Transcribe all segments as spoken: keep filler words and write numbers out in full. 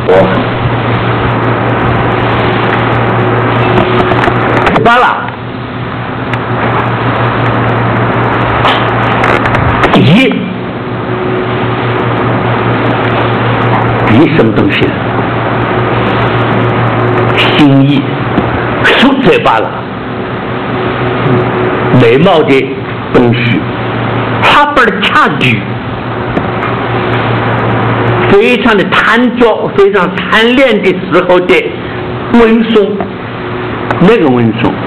我罢了。敌，敌什么东西？心意，说嘴巴了，美貌的东西，他把它掐住，非常的贪着，非常贪恋的时候的温顺，那个温顺，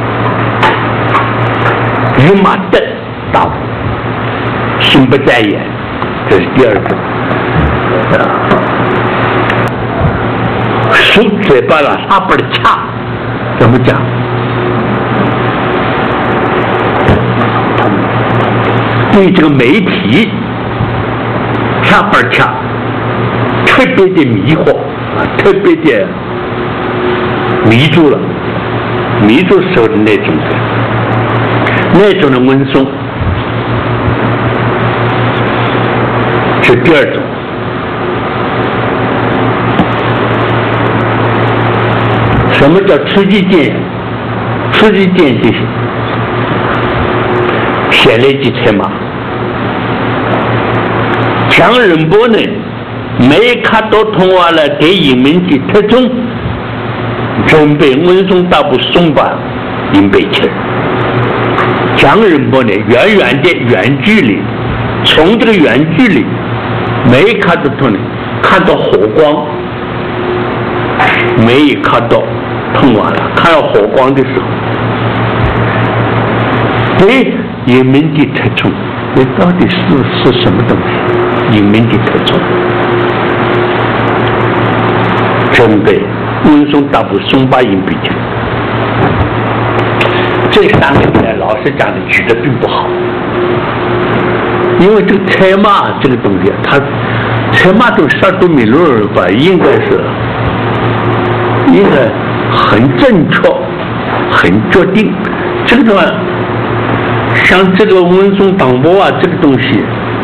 与马的道，心不在焉，这是第二种。啊，说嘴巴了，他把它掐，怎么讲？对这个媒体，掐把掐，特别的迷惑啊，特别的迷住了，迷住时候的那种那种的温顺，是第二种。什么叫持己见？持己见是显来即才嘛。强人波呢，没看到通话了，给人民的特征，准备温顺大部松吧，应备起来。强人波呢，远远的远距离，从这个远距离没看到通呢，看到火光，没有看到通话了，看到火光的时候，对人民的特征，这到底是是什么东西？人民的特征，准备温顺大部松巴应备起来。这三个呢，老师讲的举的并不好，因为这个财马这个东西，它财马都十二度米路儿吧，应该是应该很正确、很决定。这个东西，像这个温顺党波啊，这个东西，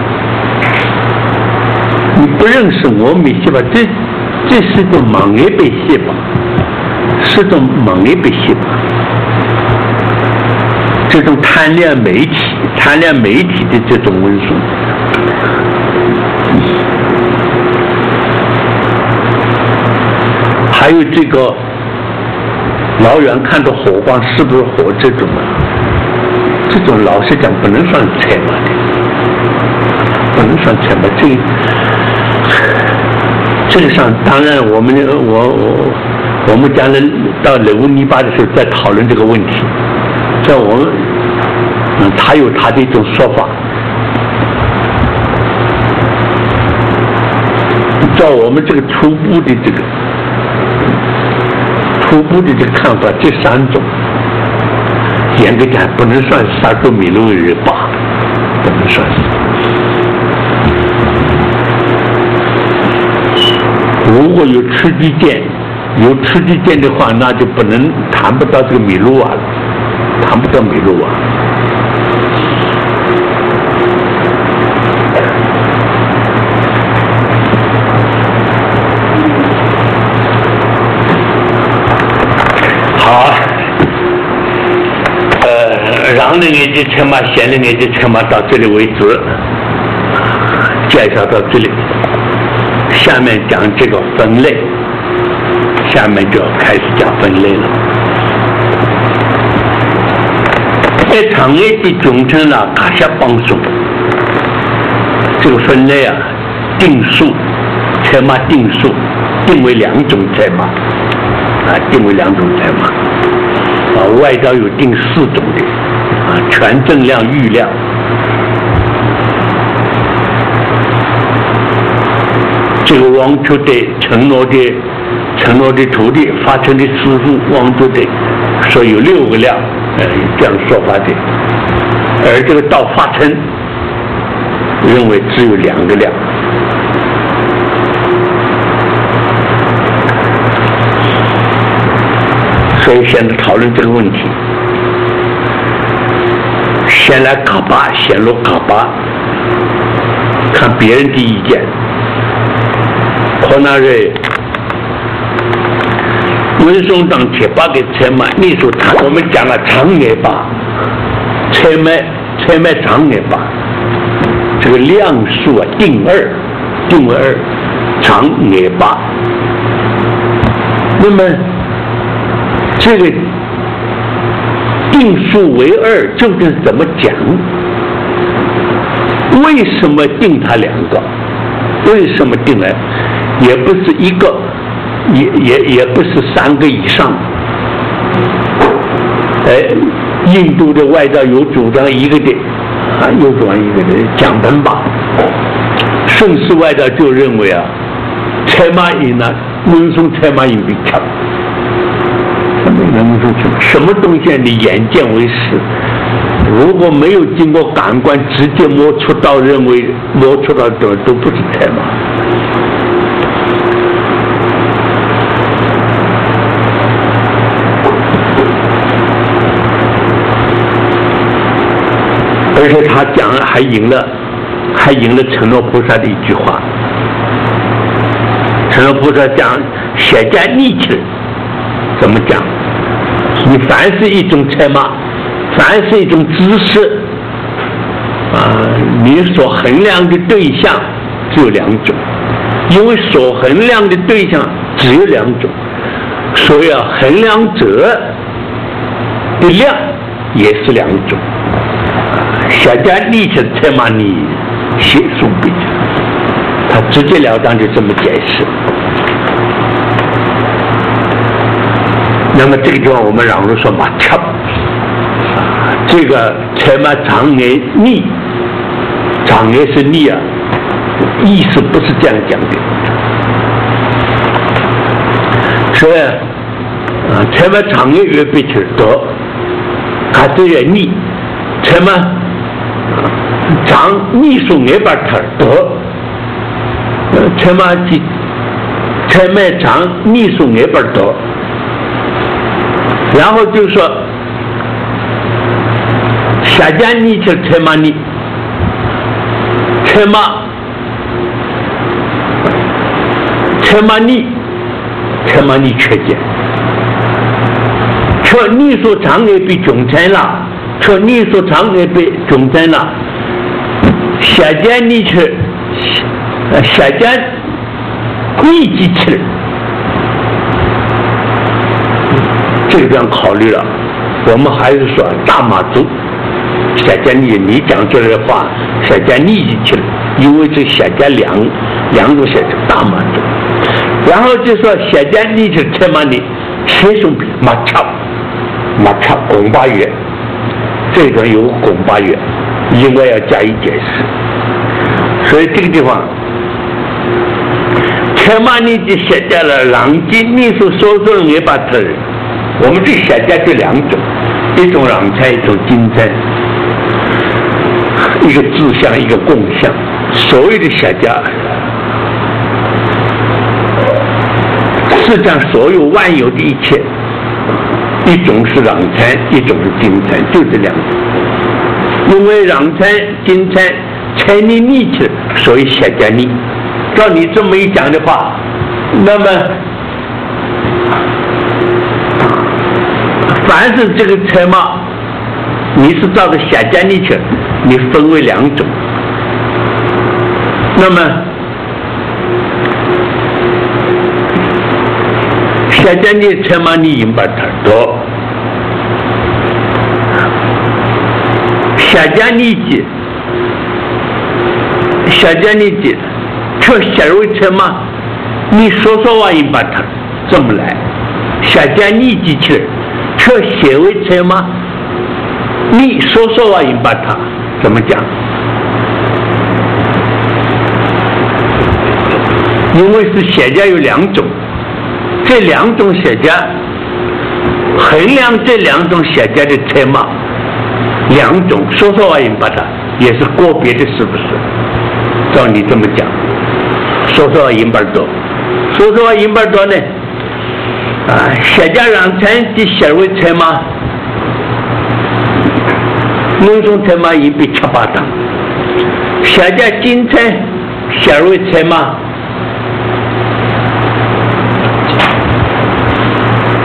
你不认识我没写吧？这这是一种盲眼被写吧，是一种盲眼被写吧。这种贪恋媒体、贪恋媒体的这种温顺，还有这个老远看到火光是不是火这种啊？这种老实讲不能算财马的，不能算财马。这个这个上当然我们我我我们将来到雷乌尼巴的时候再讨论这个问题。在我们，嗯，他有他的一种说法。照我们这个初步的这个初步的这个看法，这三种严格讲不能算是杀猪米路日吧，不能算是。如果有吃鸡见，有吃鸡见的话，那就不能谈不到这个米路啊了。谈不到米路啊！好，呃，让人眼睛车马，闲人眼睛车马到这里为止，介绍到这里。下面讲这个分类，下面就要开始讲分类了。在长夜的中层啦，卡下帮手，这个分类啊，定数，财马定数，定为两种财马，啊，定为两种财马，啊，外招有定四种的，啊，权证量、预量，这个王出的承诺的承诺的土地发成的支付，王出的说有六个量。呃，这样说法的，而这个到发称认为只有两个量，所以现在讨论这个问题，先来嘎巴，先录嘎巴，看别人的意见，可能是文松当七八个车马，你说他我们讲了长尾巴，车马车马长尾巴，这个量数啊定二，定二长尾巴。那么这个定数为二究竟怎么讲？为什么定它两个？为什么定了？也不是一个，也也也不是三个以上。哎，印度的外道有主张一个的，啊，有主张一个的讲本法。顺势外道就认为啊，财马印呢，文松财马印比强。什么能说什么东西你眼见为实？如果没有经过感官直接摸出到，认为摸出到的都不是财马。而且他讲还引了，还引了承诺菩萨的一句话。承诺菩萨讲写家逆气，怎么讲？你凡是一种财马，凡是一种知识啊，你所衡量的对象只有两种，因为所衡量的对象只有两种，所以啊，衡量者的量也是两种。小家立起才把你写书笔，他直截了当就这么解释。那么这个地方我们嚷着说马跳，这个才马长年逆，长年是逆啊，意思不是这样讲的。所以啊，才马长年越被吃得，他这个逆，才马。长逆数眼巴头得，才马几，才马长逆数眼巴得，然后就说下家逆就才马逆，才马才马逆，才马逆缺见，却逆数长眼比总裁了。说你所长的被中断了，下家你去，下家密集起来，这个样考虑了。我们还是说大马族，下家你你讲出来的话，下家密集起来，因为这下家两两种下家大马族，然后就说下家你去才马你切兄弟马超马超拱八月。这种有拱八月，应该要加以解释。所以这个地方，才马你就写下了狼藉秘书说说也把它，我们这写下就两种，一种狼才，一种金才，一个自相，一个共相。所谓的写家，世上所有万有的一切。一种是壤财，一种是金财，就这两种。因为壤财、金财财力逆起，所以下家逆。照你这么一讲的话，那么凡是这个财马，你是照着下家逆去，你分为两种。那么下家逆财马你引把它多。下家逆己，下家逆己，却写为财马，你说说话引把它这么来，下家逆己去，却写为财马，你说说话引把它怎么讲？因为是写家有两种。这两种写家衡量这两种写家的财马，两种说说话引把它也是个别的，是不是？照你这么讲，说说话引把多，说说话引把多呢？啊，写家让财的写为财马，那种财马引比七八档，写家金财写为财马。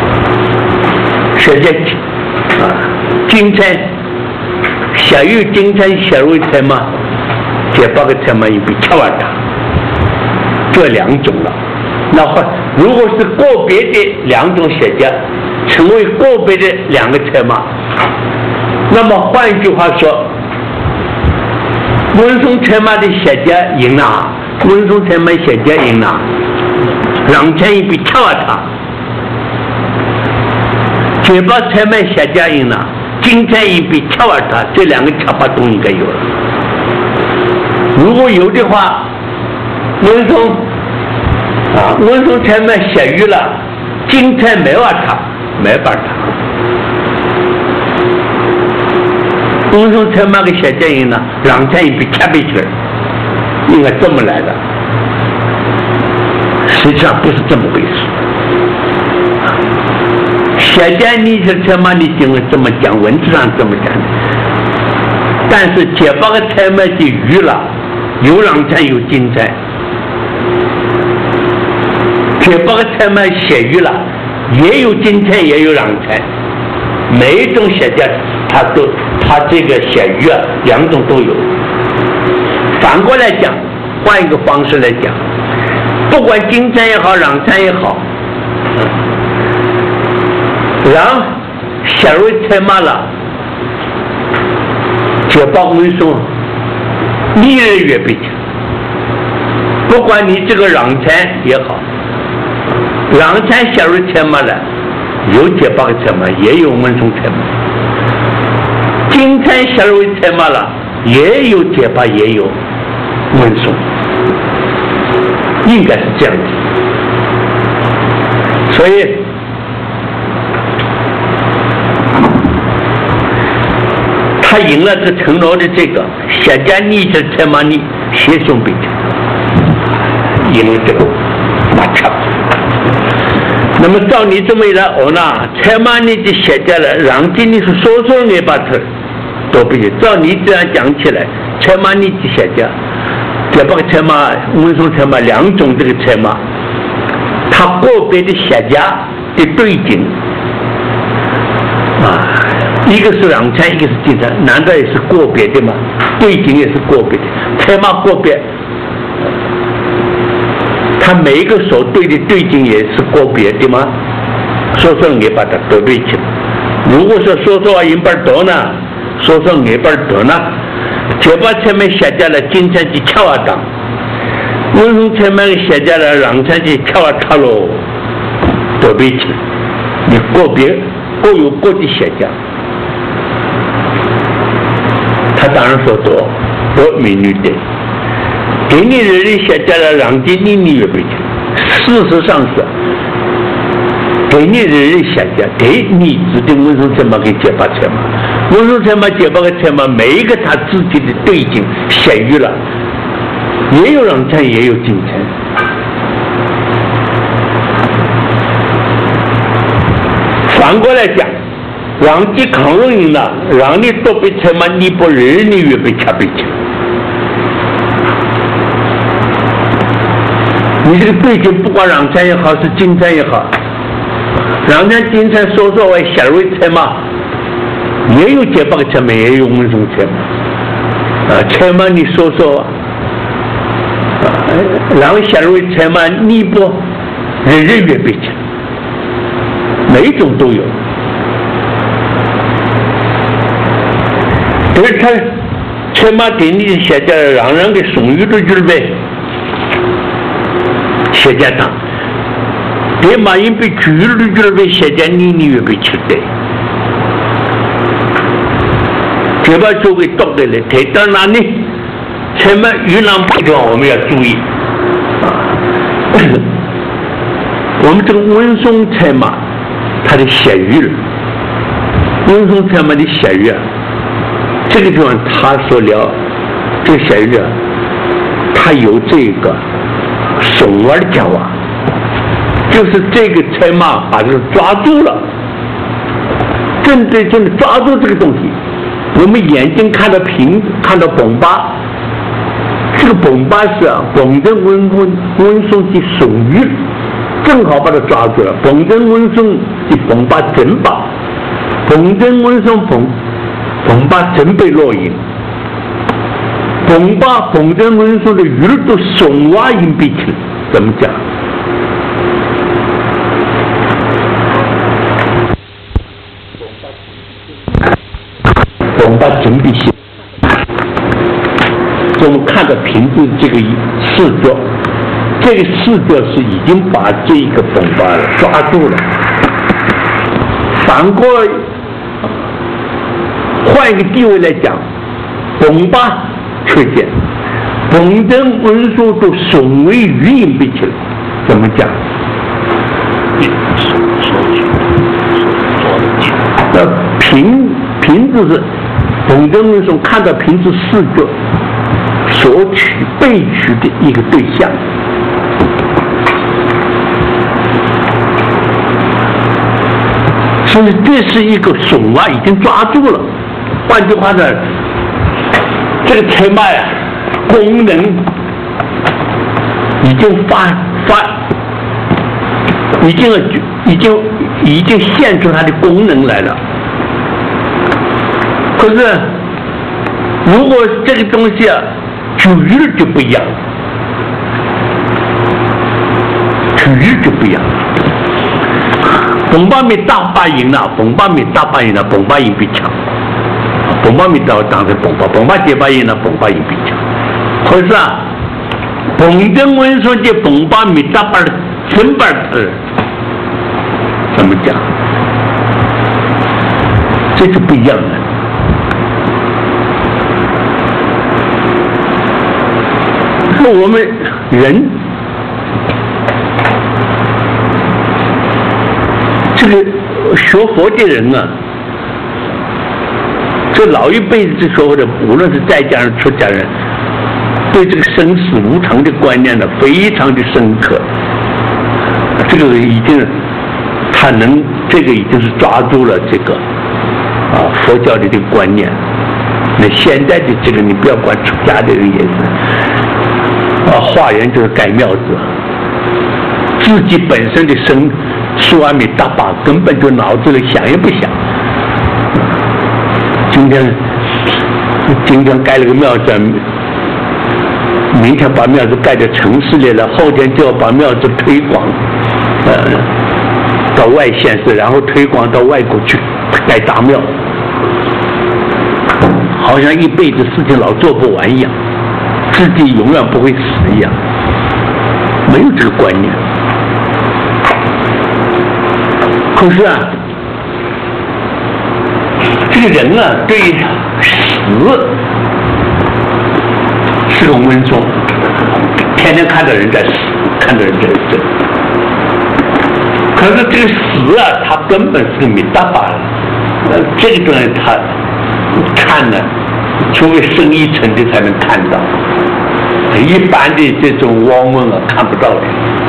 写在啊，金蝉下雨金蝉下雨菜嘛，这八个菜嘛也比吃完它，这两种了。那换如果是个别的两种写家，成为个别的两个菜嘛，那么换一句话说，文松菜嘛的写家赢了，文松菜嘛写家赢了，两千一比吃完它。结巴菜嘛写家赢了，金菜一比吃完它，这两个吃法都应该有了。如果有的话，文松啊，文松菜嘛写鱼了，金菜没法它，没法它。文松菜嘛个写家赢了，两菜一比吃不起，应该这么来的。实际上不是这么回事。写家你是菜嘛，你经文这么讲，文字上这么讲的，但是结巴个菜嘛就鱼了，有两菜有金菜。结巴个菜嘛写鱼了，也有金菜也有两菜，每一种写家它都它这个写鱼啊两种都有。反过来讲，换一个方式来讲，不管金菜也好两菜也好，让写入菜嘛了，结巴文松你也越比强，不管你这个两菜也好。两菜写入菜嘛了，有结巴的菜嘛，也有文松菜嘛。金菜写入菜嘛了，也有结巴，也有文松，应该是这样子。所以，他赢了这承诺的这个写家你这菜嘛，你写送比较赢了这个马超。那么照你这么一来，哦那菜嘛你就写家了，让今你是说说也把它都不行。照你这样讲起来，菜嘛你就写家，这把菜嘛文松菜嘛两种这个菜嘛，它个别的写家的对景啊，一个是两菜，一个是金菜，难道也是个别的吗？对景也是个别的，菜嘛个别。他每一个所对的对景也是个别的吗？说说也把它得对起。如果说说说一半多呢，说说一半多呢，就把前面写下来，金菜去敲啊当，文松前面写下来，两菜去敲啊敲喽，得对起。你个别各有各的写家，他当然说多多美女的。给你人类写下来两斤你你也不行，事实上是给你人类写下给你指定文松菜嘛给结巴菜嘛，文松菜嘛结巴个菜嘛，每一个他自己的对景写于了，也有两菜也有金菜。反过来讲，让你抗容易了，让你多被菜嘛，你不人你越被吃被吃。你这个对景不管两菜也好是金菜也好，两菜金菜说说为写入菜嘛，也有结巴的菜嘛，也有文松菜嘛，啊菜嘛你说说啊，然后写入菜嘛你不人人越被吃，每一种都有。而他菜嘛给你写下来，让人给送鱼的就是呗。写家当，别马因被举了就被写家你你也被取代，这把就会倒的了。抬到哪里？前面云南地方我们要注意啊，我们这个文松菜嘛，它的写鱼了，文松菜嘛的写鱼啊，这个地方他说了，这个写鱼啊，它有这个。手腕讲啊，就是这个菜嘛，把这个抓住了，针对针对抓住这个东西，我们眼睛看到瓶子，看到崩巴，这个崩巴是啊，崩着文文文松的手鱼，正好把它抓住了，崩着文松的崩巴真巴， 彭真文松彭彭巴准备落营，彭巴彭真文松的鱼儿都松瓦硬币去，怎么讲？彭巴准备些，我们看到瓶子这个视角，这个视角是已经把这一个彭巴抓住了。反过换一个地位来讲，彭巴缺陷，彭真文书都损为鱼硬币去了，怎么讲？那瓶瓶子是彭真文书看到瓶子视角索取被取的一个对象。所以这是一个损啊，已经抓住了。换句话呢，这个车脉啊，功能已经发发，已经已经已经现出它的功能来了。可是，如果这个东西啊，举日就不一样，举日就不一样。彭巴米大把赢了，彭巴米大把赢了，彭巴赢比强。彭巴米到当成彭巴，彭巴结巴赢了，彭巴赢比强。可是啊，彭真文说这彭巴米大把的真把子，怎么讲？这就不一样了。说我们人。这个学佛的人啊，这老一辈子学佛的，无论是在家人、出家人，对这个生死无常的观念呢，非常的深刻。这个已经，他能，这个已经是抓住了这个啊佛教的这个观念。那现在的这个，你不要管出家的人也是，啊，化缘就是盖庙子，自己本身的生。苏阿弥大把根本就脑子里想也不想。今天今天盖了个庙子，明天把庙子盖在城市里了，后天就要把庙子推广，呃，到外县市，然后推广到外国去盖大庙，好像一辈子事情老做不完一样，自己永远不会死一样，没有这个观念。可是啊，这个人啊，对死是个温顺，天天看到人在死，看到人在生。可是这个死啊，他根本是没办法的。呃，这个东西他看呢，除非深一层的才能看到，一般的这种汪问啊，看不到的。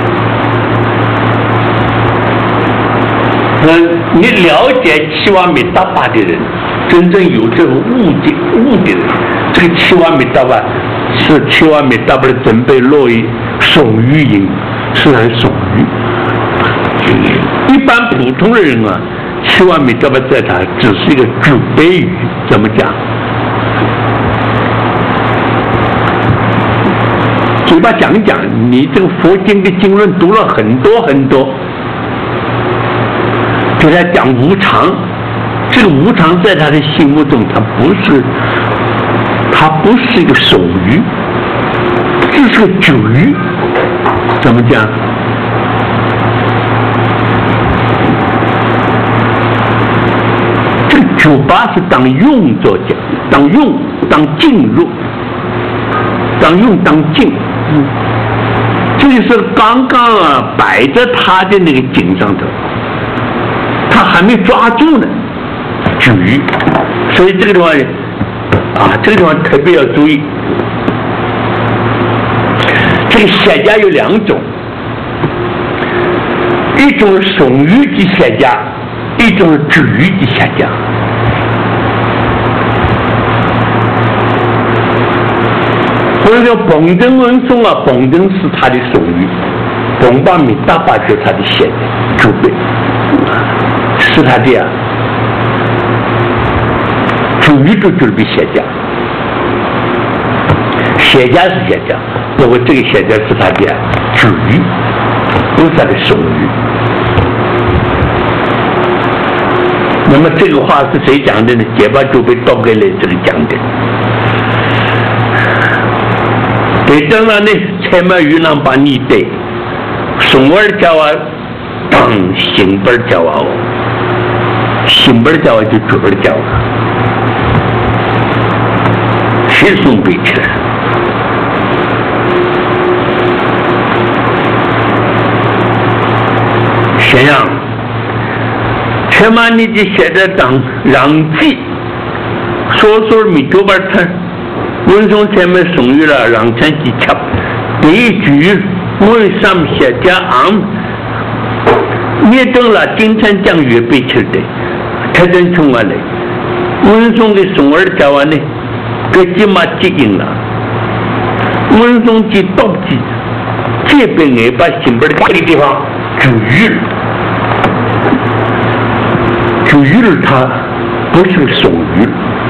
嗯，你了解七万米大巴的人，真正有这个悟的悟的人，这个七万米大巴是七万米大巴的准备落于损于营，是很损于。一般普通的人啊，七万米大巴在他只是一个准备语，怎么讲？嘴巴讲讲，你这个佛经的经论读了很多很多。给他讲无常，这个无常在他的心目中，他不是，他不是一个守鱼，这是个酒鱼，怎么讲？这个酒吧是当用作讲，当用当进入，当用当进，嗯，这就是刚刚啊摆在他的那个井上头。他还没抓住呢，举，所以这个地方啊，这个地方特别要注意。这个写家有两种，一种是损于的写家，一种是举于的写家。或者叫彭真文松啊，彭真是他的损于，彭巴米大巴就是他的写家，主辈。是他的啊， 主鱼就就是比血家，血家是血家，不过这个血家是他的主鱼，不是他的雄鱼。那么这个话是谁讲的呢？结巴就被倒给了这个讲的。对，当然呢，才嘛鱼能把你的送儿叫啊，当新本叫啊，新本叫啊就主本叫啊，谁送给起来？这样。才嘛你就写的当让记，说说米九八摊，文松前面送予了让餐技巧，第一句为上写家昂，灭登了金餐将越被吃的，才真从啊来，文松的送儿家完呢，给鸡嘛接应了，文松的倒记，这边也把新本这个地方注意了。主鱼儿它不是送鱼，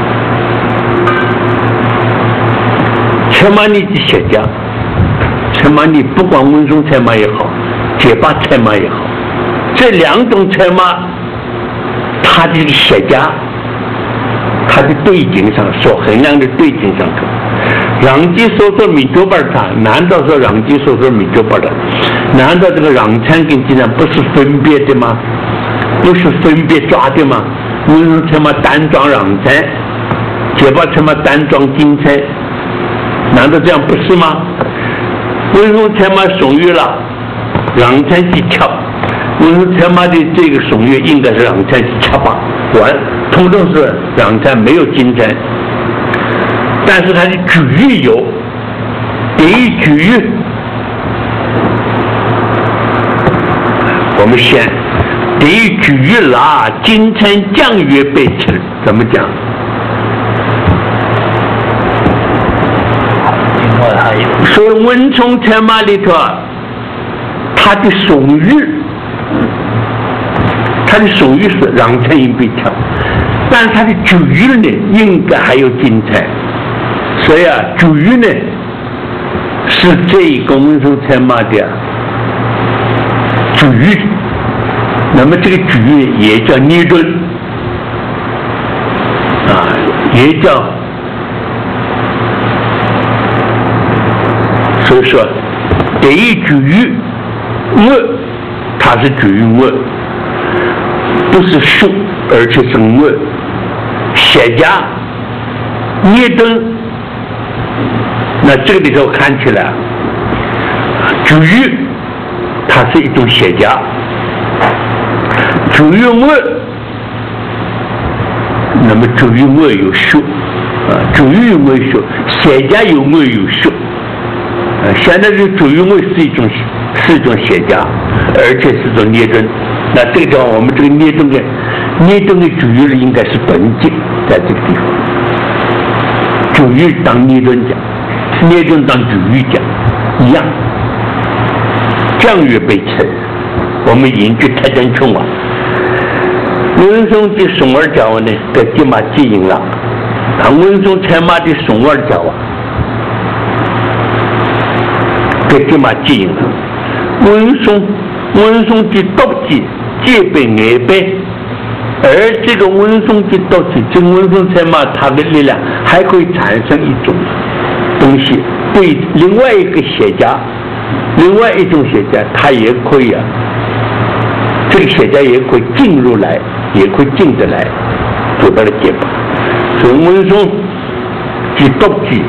才嘛你的写家，才嘛你不管文松才嘛也好，结巴才嘛也好，这两种才嘛，它的写家，它的对景上所衡量的对景上头，让鸡说说米九八它，难道说让鸡说说米九八的？难道这个让餐跟鸡蛋不是分别的吗？不是分别抓的吗？文松才嘛单装让餐，结巴才嘛单装金餐，难道这样不是吗？文松才嘛送予了让餐技巧，文松才嘛的这个送予应该是让餐技巧吧，完，通通是让餐没有金餐，但是它的举喻有，第一举喻，我们先。第一举喻啦，金餐酱月被吃，怎么讲？所以文松才嘛里头，他的送予，他的送予是让餐应被抢，但他的举喻呢，应该还有金餐，所以啊，举喻呢是这一个文松才嘛的举喻。那么这个举喻也叫捏顿啊，也叫，所以说第一举喻我，它是举喻我，不是数，而且是我。写家捏顿，那这个里头看起来，举喻它是一种写家。主语我，那么主语我有数，啊，主语我有数，写家有我有数，啊，现在这主语我是一种是一种写家，而且是一种捏顿。那这个地方我们这个捏顿的捏顿的主语应该是本节，在这个地方，主语当捏顿讲，捏顿当主语讲，一样。酱月被吃，我们引据太真穷啊。文松的送儿教呢，给鸡马记应了。啊，文松才马的送儿教啊，给鸡马记应了。文松文松的毒计皆被挨背，而这个文松的毒计，这个文松才马它的力量还可以产生一种东西，对另外一个写家，另外一种写家，它也可以啊。这个写家也可以进入来，也可以进得来，做到了结巴。所以文松的毒计，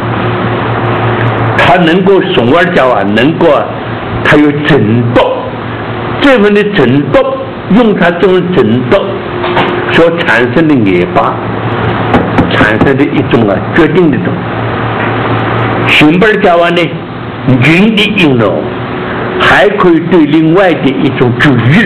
他能够送儿教啊，能够啊，他有整毒，这份的整毒，用他这种整毒所产生的结巴，产生的一种啊决定的东西。新本教完呢，云的应用。还可以对另外的一种主语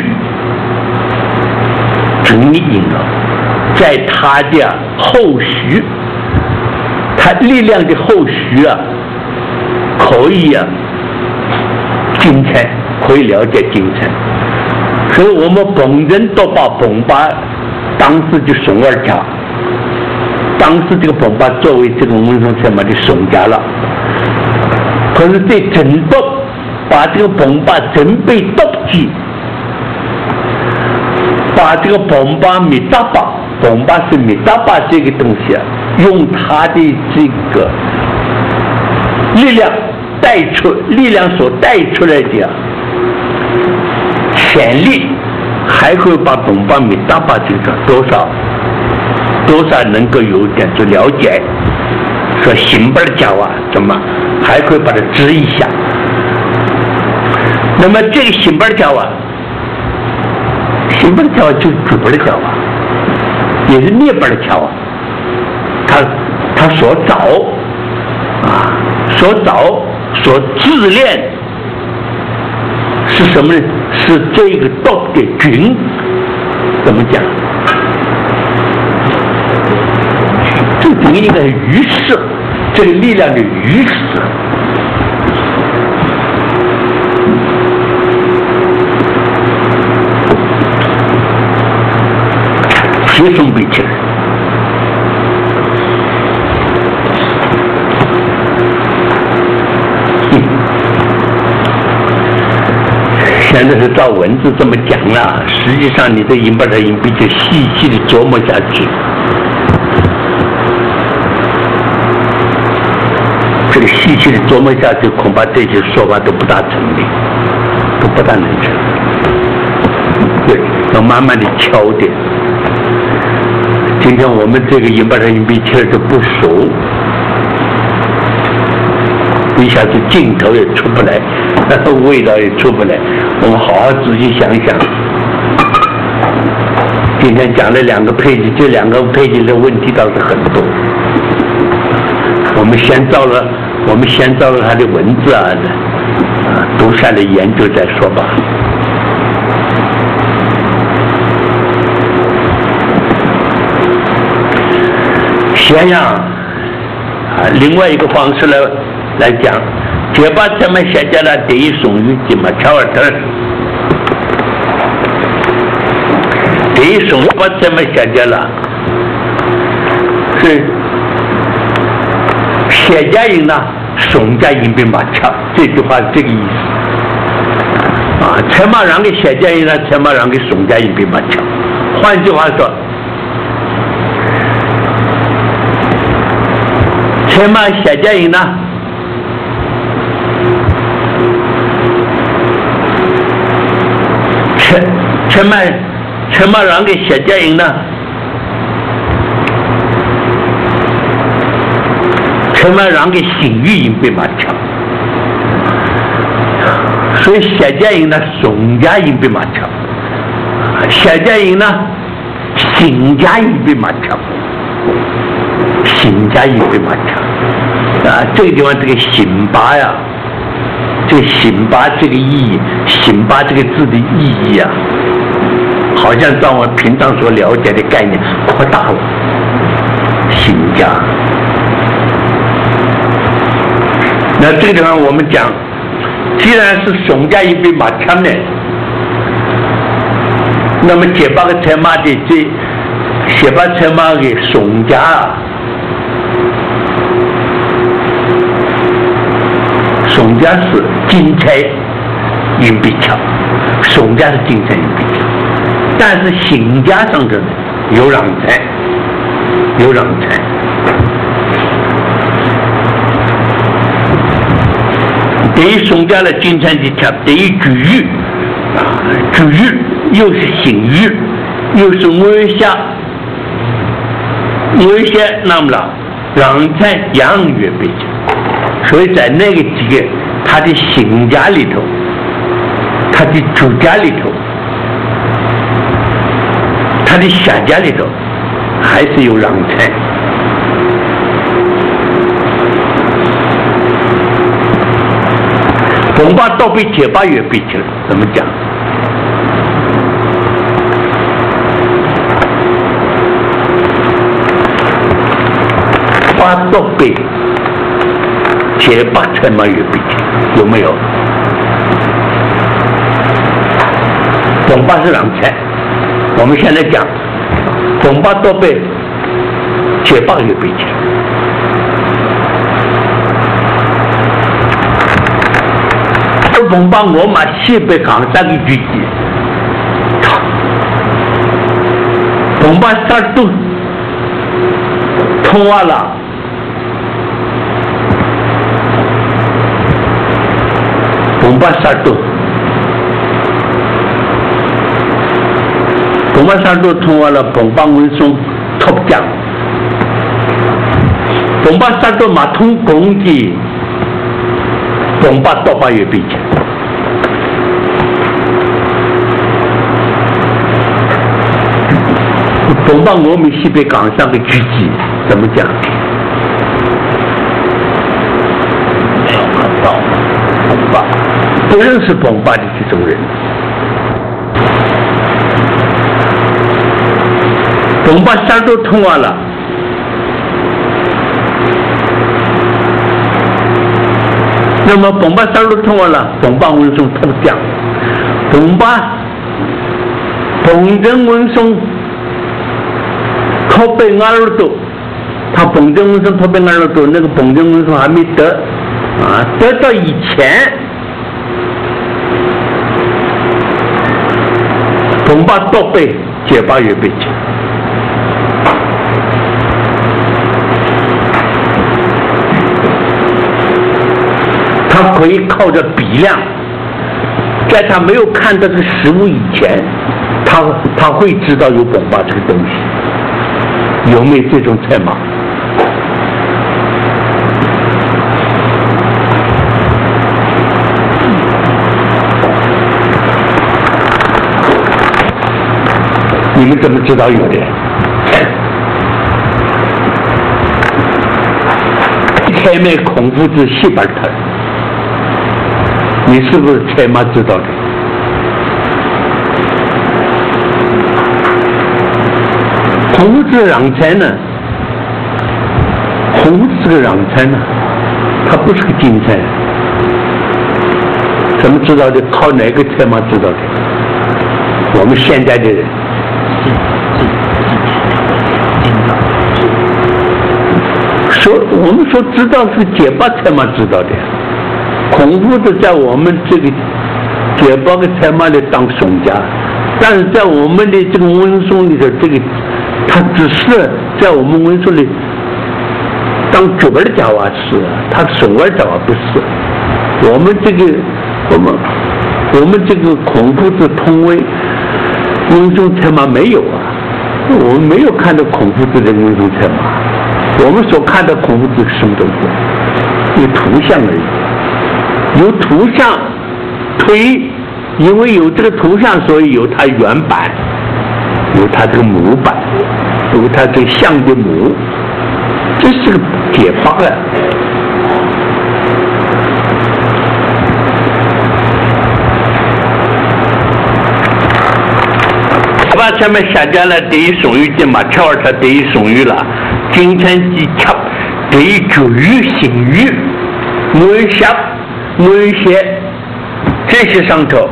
整理应用，在它的后续，它力量的后续啊，可以啊精彩，可以了解精彩。所以我们本人都把本把当时的宋二家当时这个崩巴作为这个文松车马的宋家了，可是对争夺把这个崩巴准备夺取，把这个崩巴米达巴，崩巴是米达巴这个东西啊，用他的这个力量带出力量所带出来的潜力，还会把崩巴米达巴这个多少多少能够有点去了解，说新本教啊怎么还会把它指一下。那么这个新本教啊，新本教就是主本的教啊，也是灭本的教啊。他他所找啊，所找所自恋是什么呢？是这个道的军，怎么讲？这个应该是于是这个力量的于是。接送不起来，嗯，现在是照文字这么讲了，实际上你的硬把它硬币就细细的琢磨下去，这个细细的琢磨下去，恐怕这些说法都不大成立，都不大能成立，对，要慢慢的敲点。今天我们这个硬把它硬币切的不熟，一下子镜头也出不来，味道也出不来。我们好好仔细想想。今天讲了两个配置，这两个配置的问题倒是很多。我们先照了，我们先照了它的文字啊，啊，读下来研究再说吧。先让啊，另外一个方式来来讲，结巴咱们写下来第一送语记嘛，乔尔特，第一送把咱们写下来是写家人呢，宋家人兵马强，这句话是这个意思啊。车马让给写家人呢，车马让给宋家人兵马强。换句话说。车马写家人呢，车车马车马让给写家人呢，车马让给新语人兵马强，所以写家人呢，宋家人兵马强，写家人呢，新家人兵马强。新家人兵马强啊，这个地方这个辛巴呀，这个辛巴这个意义，辛巴这个字的意义啊，好像照我平常所了解的概念扩大了。新家，那这个地方我们讲，既然是宋家人兵马强呢，那么结巴个车马的这。写把车马给宋家，宋家是金财银币强，宋家是金财银币强，但是新家上头呢有让财，有让财。对于宋家的金财的强，对于巨玉啊，巨玉又是新玉，又是我下。有一些那么了，让财洋月北京，所以在那个几个他的新家里头，他的主家里头，他的下家里头，还是有让财。崩巴倒被结巴月北京，怎么讲？八道被结巴车马月北京有没有？崩巴是让财，我们现在讲崩巴道被解放预备起来。而彭把我嘛西北抗战的狙击，彭把杀都通完了。彭把杀都，彭把杀都通完了，彭把文松突降，彭把杀都嘛通攻击，彭把到八月备起。彭把我们西北港上的狙击怎么讲？ 没有看到彭把。 不认识彭把的这种人，彭把山都通完了，那么彭把山都通完了，彭把文松投降，彭把彭真文松靠北阿尔多，他彭真文松靠北阿尔多，那个彭真文松还没得啊，得到以前。彭把倒背解放预备起，他可以靠着比量，在他没有看到这个实物以前，他他会知道有彭把这个东西，有没有这种策马？你们怎么知道有的？前面孔夫子西边头，你是不是前面知道的？孔夫子让才呢？孔夫子是个让才呢，他不是个金才。怎么知道的？靠哪个前面知道的？我们现在的人。说我们说知道是解放才嘛知道的，孔夫子在我们这个解放的才嘛里当宋家，但是在我们的这个文松里头，这个他只是在我们文松里当主本的家娃是，他宋儿家娃不是。我们这个我们我们这个孔夫子通为文松才嘛没有啊。我们没有看到孔夫子的文松策马，我们所看到孔夫子是什么东西？有图像而已，有图像推，因为有这个图像，所以有它原版，有它这个模板，有它这个像的模，这是个解放啊！把前面下家了，第一送鱼的嘛，跳儿他第一送鱼了，今天几吃第一煮鱼、新鱼、文虾、文蟹这些上头，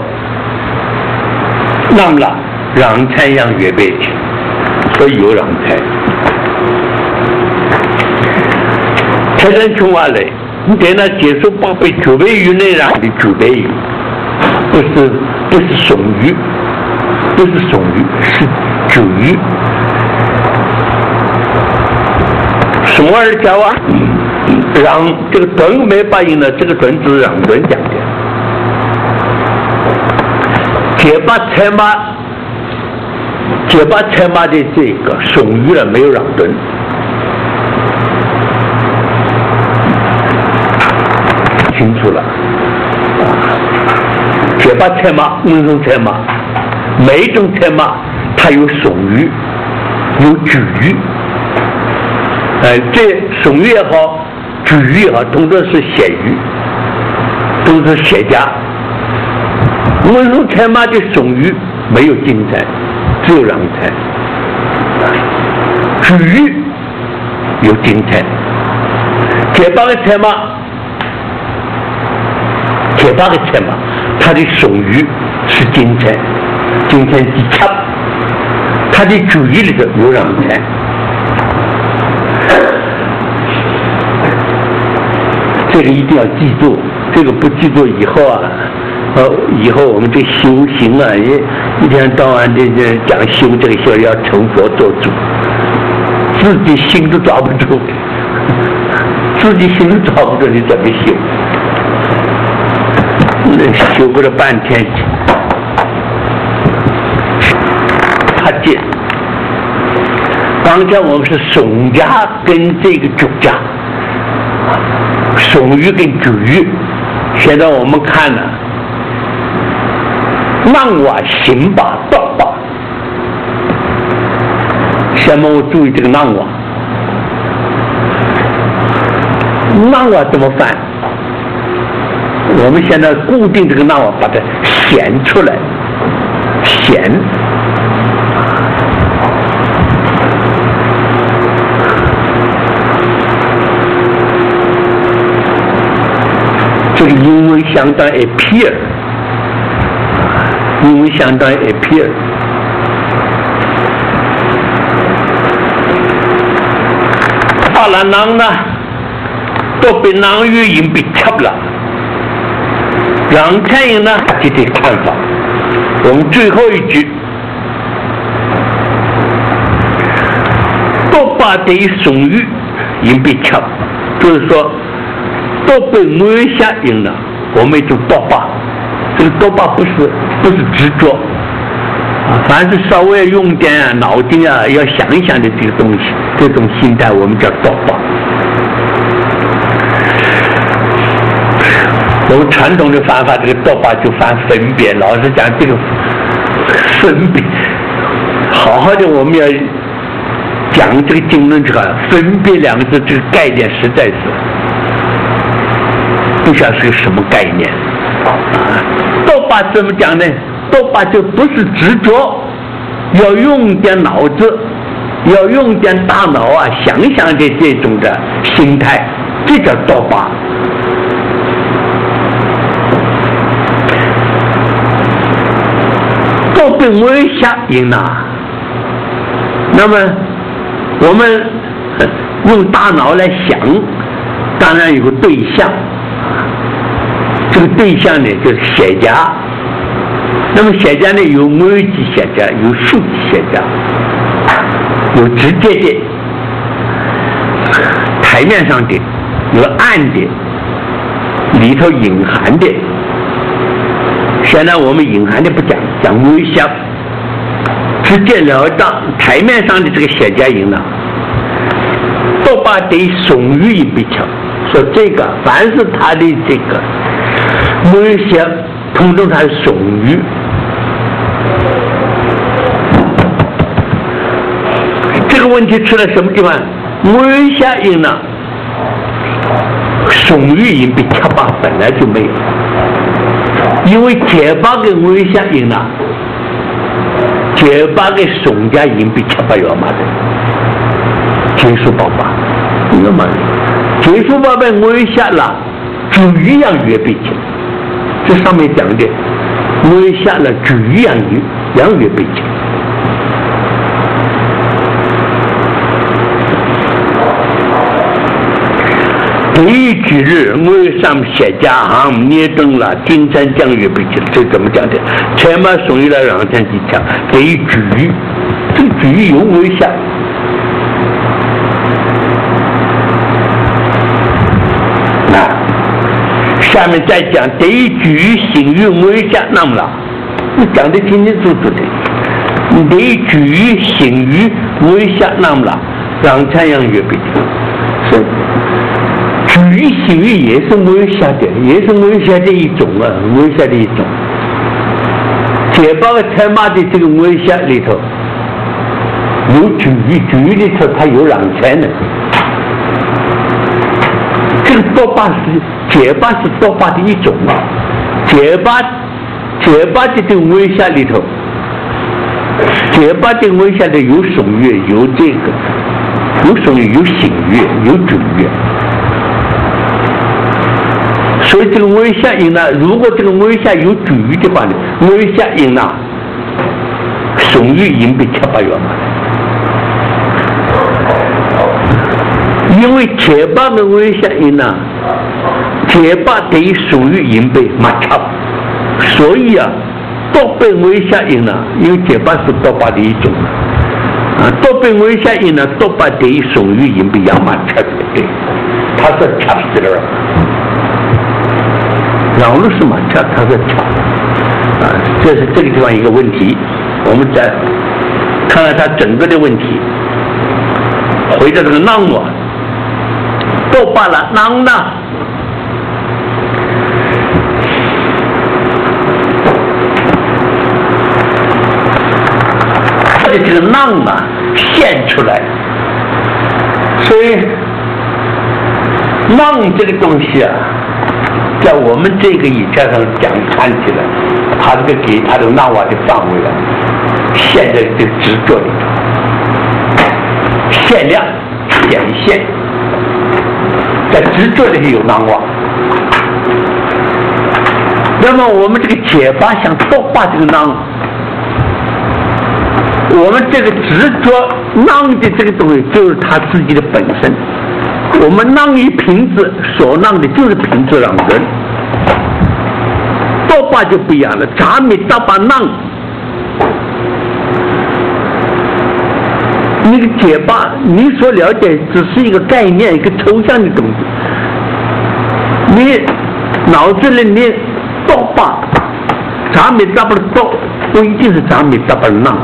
那么了让菜样预备的，所以有让菜。才能从话来，你给他接受宝贝九倍鱼内让的九倍鱼，不是不是送鱼。不是送鱼，是酒鱼。送儿家啊，让这个盾没反应了，这个盾是让盾讲的。结巴策马，结巴策马的这个送鱼了，没有让盾。清楚了，啊，结巴策马，文松策马。每一种策马，它有送鱼，有举鱼，哎，这送鱼也好，举鱼也好，通常是写鱼，都是写家。文松策马的送鱼没有金彩，只有让彩；举鱼有金彩。结巴的策马，结巴的策马，它的送鱼是金彩。今天第七，他的主意里头有让菜， 这个一定要记住，这个不记住以后啊，呃，以后我们这修行啊，也一天到晚的这讲修这个修，要成佛做主，自己心都抓不住，自己心都抓不住，你怎么修？那修不了半天，他见。刚才我们是宋家跟这个朱家，宋玉跟朱玉，现在我们看了南瓦辛巴道巴，下面我注意这个南瓦，南瓦怎么翻？我们现在固定这个南瓦，把它显出来，显。这个英文相当于 appear， 英文相当于 appear。阿拉囊呢，都被囊语音被插了。杨太英呢，这点看法，我们最后一句，都把这一宋语音被插，就是说。都被我下赢了，我们就多把，这个多把不是不是执着，啊，凡是稍微用点啊脑筋啊，要想一想的这个东西，这种心态我们叫多把。我们传统的方法，这个多把就翻分别，老实讲，这个分别，好好的我们要讲这个经论这个分别两个字，这个概念实在是。不晓得是个什么概念啊？多把怎么讲呢？多把就不是执着，要用点脑子，要用点大脑啊，想想的这种的心态，这叫多把。都被我下赢了。那么我们用大脑来想，当然有个对象。这个对象呢，就是写家。那么写家呢，有逻辑写家，有数据写家，有直接的台面上的，有暗的，里头隐含的。现在我们隐含的不讲，讲微笑，直截了当。台面上的这个写家赢了，都把对宋玉一比强，说这个凡是他的这个。微笑，通通它是宋语。这个问题出在什么地方？微笑音呢？宋语音比结巴本来就没有，因为结巴跟微笑音呢，结巴跟宋家音比结巴要嘛的，结束宝宝，那么结束宝宝微笑了，主语样越被结。这上面讲的，微下了主语养语，养语背景。第一句日，我上写家行捏灯了，金山降月背景，这怎么讲的？前面属于了两天几讲，第一句语，这个句语有微下。下面再讲第一句形语微下那么了，你讲的清清楚楚的。第一句形语微下那么了，让太阳月背是句语形语也是微下的，也是微下的一种啊，微下的一种。结巴的太妈的这个微下里头有句语，句语里头它有让才能。这个多巴是结巴是多巴的一种啊，结巴结巴的这个微笑里头，结巴的微笑的有耸乐，有这个有耸乐，有醒乐，有准乐。所以这个微笑音呢，如果这个微笑有主语的话呢，微笑音呢，耸乐音被七八元嘛。 因为结巴的危险音呢，结巴等于属于音被马超，所以啊，多变危险音呢，因为结巴是多巴的一种啊，多变危险音呢，多巴等于属于音被亚马超的，对，它是超死了，然后是马超，它是超啊，这是这个地方一个问题，我们再看看它整个的问题，回到这个浪我。多巴了，囊呢？它的这个囊啊，现出来，所以囊这个东西啊，在我们这个语言上讲看起来，它这个给它的囊瓦的范围啊，现在这执着里头，限量显现。在执着里有囊瓦，那么我们这个结巴想多巴这个囊，我们这个执着囊的这个东西就是它自己的本身。我们囊于瓶子所囊的就是瓶子让人，多巴就不一样了。杂米大巴囊，那个结巴，你所了解只是一个概念，一个抽象的东西。你脑子里面多巴，杂米大巴的多，不一定是杂米大巴的囊，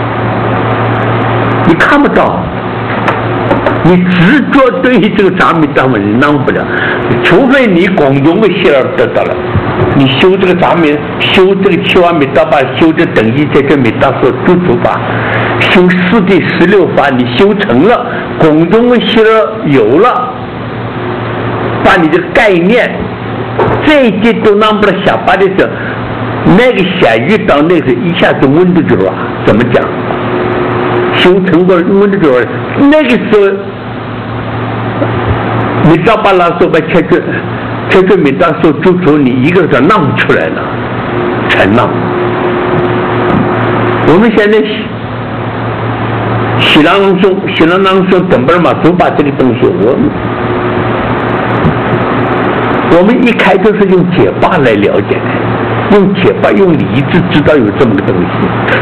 你看不到。你执着对于这个杂米大巴你囊不了，除非你广东的希尔得到了。你修这个杂米，修这个七万米大法，修这等于在这米大所诸诸法，修四谛十六法，你修成了，广东的希尔有了，把你这个概念，这一节都囊不了下巴的时候，那个下遇到那个一下子温度就了，怎么讲？修成过温度就了，那个时候。你到巴拉说把切决切决没到说就从你一个个囊出来了，才囊。我们现在西朗松西朗朗松等不了嘛，就把这个东西我们我们一开始是用解巴来了解的，用解巴用理智知道有这么个东西。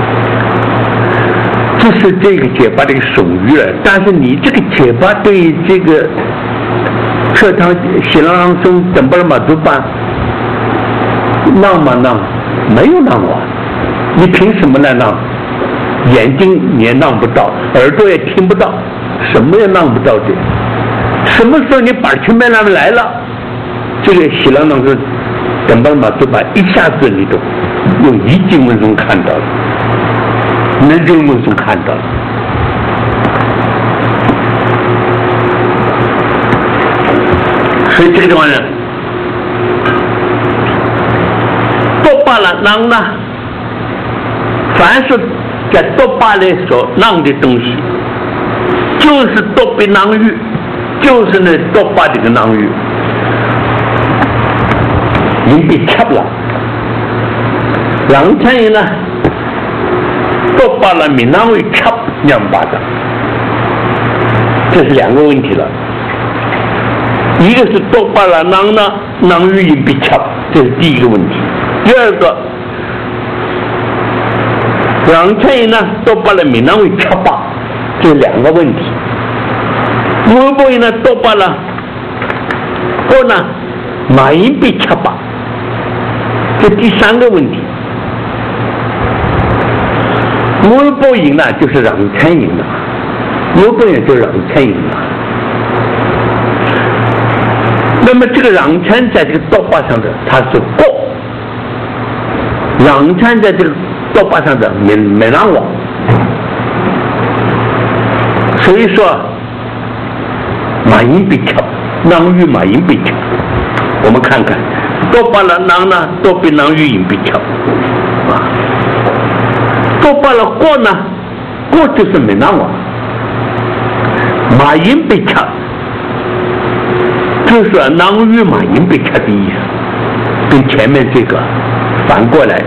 这是这个解巴的一个属于了，但是你这个解巴对这个课堂西朗朗松等不了嘛就办囊嘛囊没有囊啊，你凭什么来囊？眼睛你也囊不到，耳朵也听不到，什么也囊不到的。什么时候你把全面那么来了，这个西朗朗松等不了嘛就办一下子你都用一经文中看到了。能人文中看到了，所以这个地方呢，多巴了囊呢，凡是在多巴里所囊的东西，就是多被囊域，就是那多巴这个囊域，已经被掐了，然后参与呢。多巴了闽南语掐两巴掌，这是两个问题了。一个是多巴了囊呢囊语音被掐，这是第一个问题。第二个，两千呢多巴了闽南语掐巴，这是两个问题。我不呢多巴了，或呢马音被掐巴，这第三个问题。摩波音呢，就是让参音了，摩波音就是让参音了。那么这个让参在这个多巴上的，它是过；让参在这个多巴上的没没让我。所以说，马音被敲，囊语马音被敲。我们看看，多巴了囊呢，多被囊语音被敲，啊。多巴了过呢，过就是没那么，马音被掐，就是说囊语马音被掐的意思，跟前面这个反过来。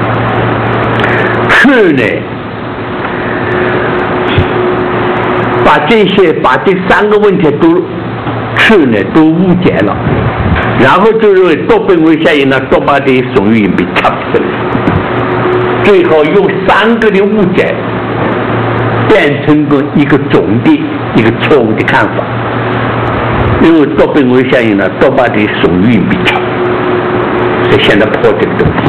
是呢，把把这些把这三个问题都去呢都误解了，然后就认为多苯微下因呢多把的松雨因被掐死了，最后用三个的误解变成个一个总的一个错误的看法，因为多苯微下因呢多把的松雨因被掐，所以现在破这个东西。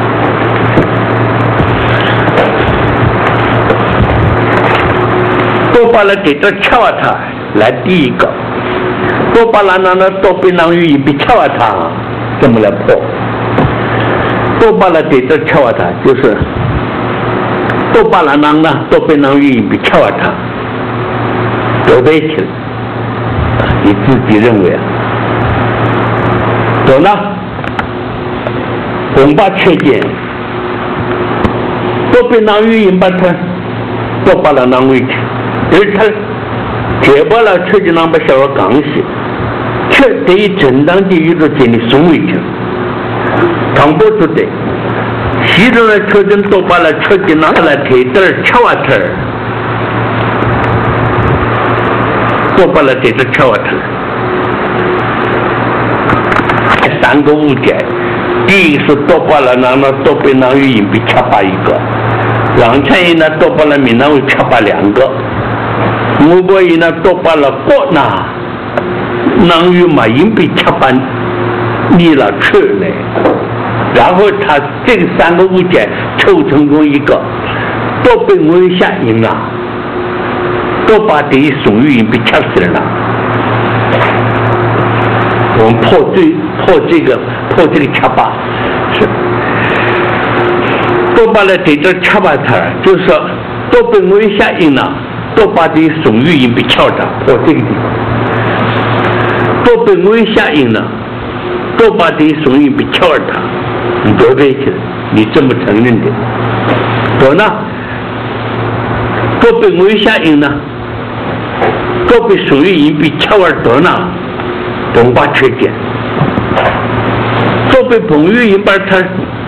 多巴拉给这恰瓦塔来第一个，多巴拉呢呢多苯囊雨因被恰瓦塔怎么来破？多巴拉给这恰瓦塔就是多巴拉囊呢多苯囊雨因被恰瓦塔得在一起了，你自己认为啊？懂了？苯巴缺碱，多苯囊雨因把它多巴拉囊为去。而它解剖了确诊囊把小儿刚性，却对于正当的宇宙间的松为情，唐波出的，西中的确诊多把了确诊囊来推得恰瓦特，多把了推得恰瓦特，三个误解，第一是多把了囊呢多苯囊雨因被恰巴一个，两千因呢多把了闽南为恰巴两个。我国因呢多把了国那囊雨嘛因被恰班离了去呢，然后他这个三个物件凑成过一个多苯微下因啊，多把这一松雨因被掐死了。我们破这破这个破这个恰巴是多把了这个恰巴它就是说多苯微下因啊。多把这松雨因被敲打破这个地方，多苯微下因呢，多把这松雨因被敲打，你多在一起了，你这么承认的，多呢？多苯微下因呢，多被松雨因被敲而多呢，苯巴缺碱，多被苯雨因把它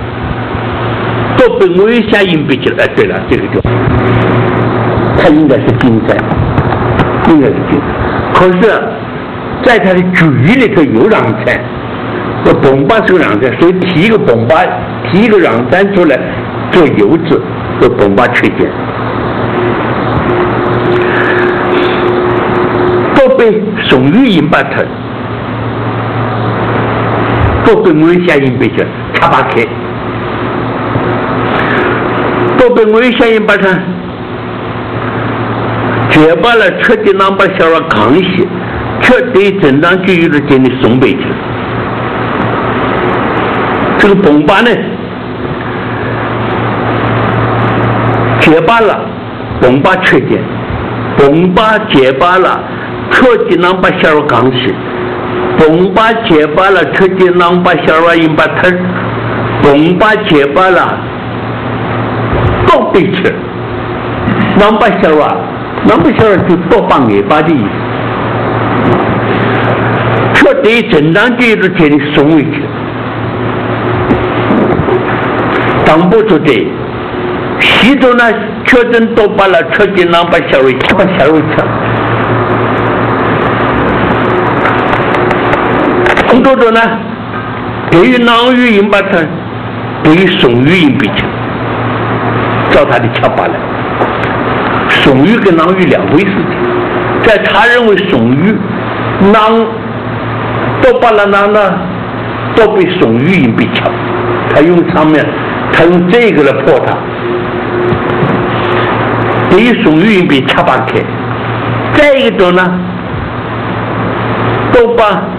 多苯微下因被敲，哎，对了，这个就。它应该是金山，应该是金。可是，在它的举例里头有壤山，这苯巴是个壤山，所以提一个苯巴，提一个壤山出来做油脂，做苯巴缺碱。多被松雨因把它，多苯微下因被叫插巴开，多苯微下因把它。解把了确定囊把小儿康息，却对正当就有的间的松背去了。这个苯巴呢，解把了苯巴缺碱，苯巴解把了确定囊把小儿康息，苯巴解把了确定囊把小儿因把它，苯巴解把了都背去了，囊把小儿。那么小儿就多把尾巴的意思，却对正当就有的间的松为去，当不出的，西周呢确诊多把了确诊囊把小儿把小儿吃，工作者呢对于囊雨因把它，对于松雨因比起，照他的吃法来。松雨跟囊雨两回事情，在他认为松雨囊多巴拉囊呢，都被松雨因被抢，他用上面，他用这个来破它，对于松雨因被掐巴开。再一个呢，多巴